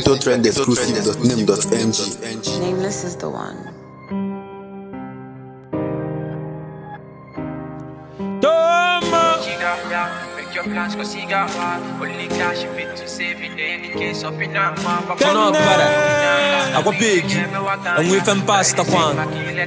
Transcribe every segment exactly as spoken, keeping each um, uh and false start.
Trend exclusive dot name dot n g. Nameless is the one. Your plans go see got one. Only cash you fit to save in any case up in that man. Turn up, brother. I go big. And we from past the one.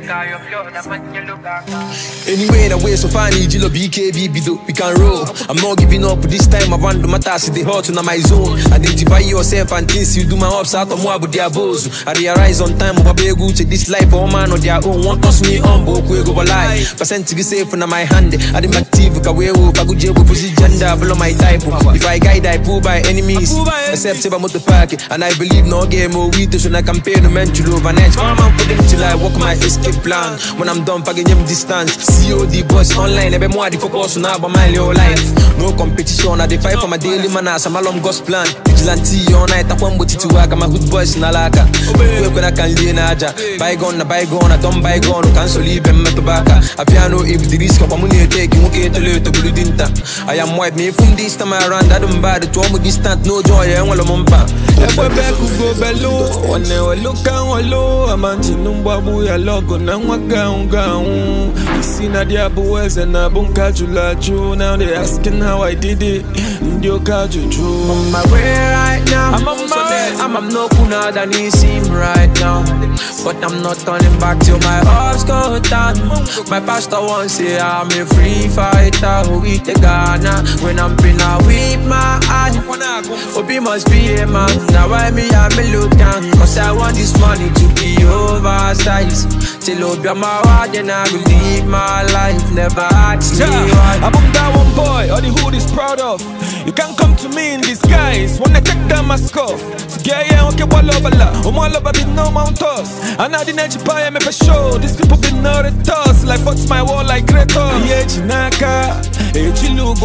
Anyway, the way so far need you B K B B do we can roll. I'm not giving up this time. I want to my task the hot on my zone. Identify yourself and things you do my ups out of more with their bows. I realize on time over big check this life for man or their own. One toss me on book we go live. Percent to be safe in my hand. I didn't active ka we wo pa go je position. Below my type. If I guide, I pull by enemies. Except if I'm at the park, and I believe no game or we so I can pay no mental overnight. I'm for them till I walk my escape plan. When I'm done, fucking them distance. C O D boss online, every more the focus on about my little life. No competition, I defy for my daily manners. I'm a long ghost plan. Vigilante all night, I want what to work. I'm a good boys in Alaka. When I can lean aja. Bygone, bygone, I don't bygone. Cancel leave them at the back. I piano if the risk of a money taking, okay, to leave the blue dinta. I am white. Me from this time around, I don't buy the two more distant, no joy, and all of Mumpa. If we back to go below, one never look and low. I'm anting Numbabu, a logo, Namagown gown. You see Nadia Boys and Abunka Julaju. Now they asking how I did it. Ndioka Juju. On my way right now, I'm on my I'm I'm no kuna than he seem right now. But I'm not turning back till my heart's go down. My pastor once say I'm a free fighter who eat the Ghana. When I'm been out with my eye, Obi must be a man. Now why me I me look down? Cause I want this money to be oversized. Till Obi on my heart, then I will live my life. Never ask me why. I'm that one boy, all the hood is proud of. You can't come to me in disguise. When I take down my scuff. Yeah, yeah, okay, wall over la. Um, all over be no mount toss. And now the night you buy me for show. These people be not a toss. Like what's my wall like Kratos. Yeah, Chinaka. Hey, Chilugo,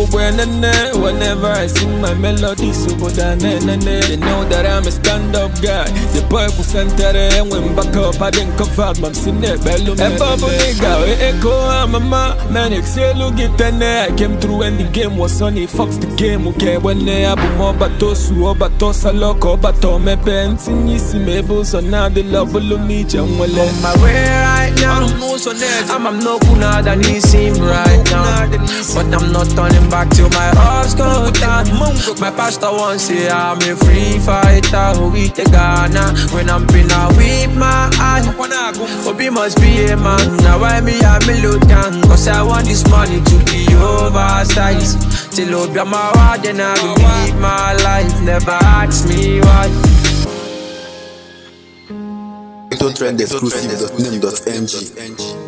whenever I sing my melody, so they know that I'm a stand-up guy. The boy who sent that and went back up. I didn't come out, I'm sitting there, bellow. And Baba nigga, echo, I'm a man. Man, excel, get in there. I came through and the game was sunny. Fox the game, okay. When they have more batos, who are batos, a loco, bato, me pants, and you see me, so now the love will meet you. On my way right now, I'm, I'm no kuna than he seem right now. But I'm not turning back till my heart's go down. My pastor once say I'm a free fighter who eat the Ghana. When I'm been out with my eye, Obi must be a man. Now why me I me look down? Cause I want this money to be oversized. Till Obi on my heart, then I will live my life. Never ask me why. Trend exclusive dot name dot n g.